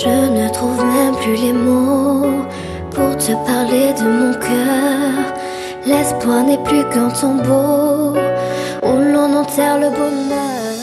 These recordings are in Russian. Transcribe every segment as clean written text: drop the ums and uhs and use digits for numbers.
Je ne trouve même plus les mots pour te parler de mon cœur. L'espoir n'est plus qu'un tombeau où l'on enterre le bonheur.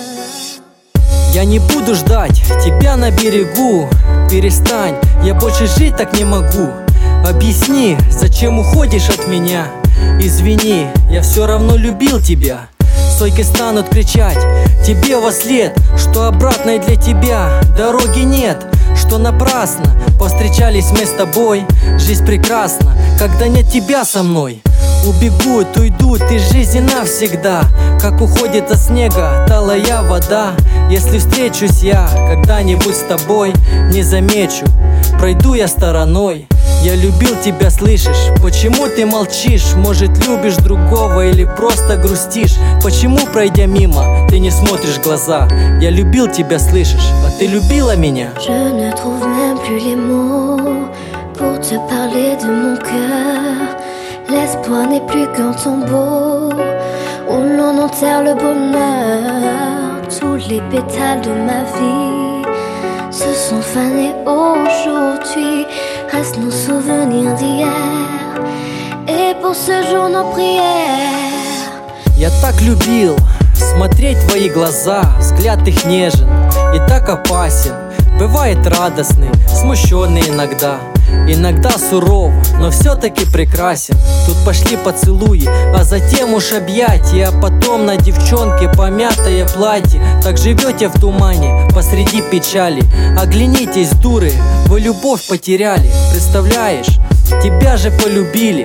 Я не буду ждать тебя на берегу. Перестань, я больше жить так не могу. Объясни, зачем уходишь от меня. Извини, я все равно любил тебя. Сойки станут кричать тебе вослед, что обратной для тебя дороги нет, что напрасно повстречались мы с тобой. Жизнь прекрасна, когда нет тебя со мной. Убегут, уйдут из жизни навсегда, как уходит от снега талая вода. Если встречусь я когда-нибудь с тобой, не замечу, пройду я стороной. Я любил тебя, слышишь? Почему ты молчишь? Может, любишь другого или просто грустишь? Почему, пройдя мимо, ты не смотришь в глаза? Я любил тебя, слышишь? А ты любила меня? Je ne trouve même plus les mots pour te parler de mon cœur. L'espoir n'est plus qu'un tombeau où l'on enterre le bonheur. Tous les pétales de ma vie se sont fanés aujourd'hui. Restent nos souvenirs d'hier et pour ce jour nos prières. Я так любил смотреть в твои глаза, взгляд их нежен и так опасен. Бывает радостный, смущенный иногда, иногда суров, но все-таки прекрасен. Тут пошли поцелуи, а затем уж объятия, а потом на девчонке помятое платье. Так живете в тумане посреди печали. Оглянитесь, дуры, вы любовь потеряли. Представляешь, тебя же полюбили,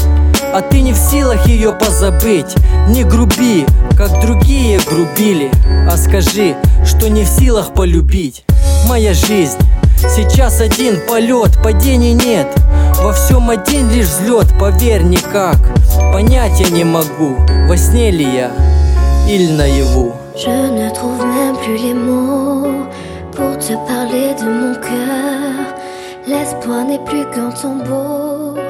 а ты не в силах ее позабыть. Не груби, как другие грубили, а скажи, что не в силах полюбить. Моя жизнь сейчас один полет, падений нет. Во всем один лишь взлет, поверь, никак. Понять я не могу, во сне ли я или наяву. Je ne trouve même plus les mots pour te parler de mon cœur. L'espoir n'est plus qu'un tombeau